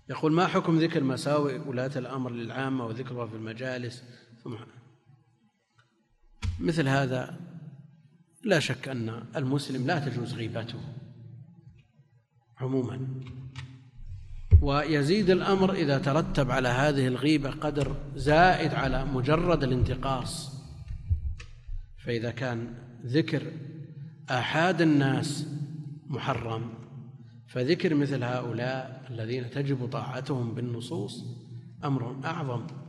يقول: ما حكم ذكر مساوئ ولاة الأمر للعامة وذكرها في المجالس؟ مثل هذا لا شك أن المسلم لا تجوز غيبته عموما، ويزيد الأمر إذا ترتب على هذه الغيبة قدر زائد على مجرد الانتقاص. فإذا كان ذكر آحاد الناس محرم، فذكر مثل هؤلاء الذين تجب طاعتهم بالنصوص أمر أعظم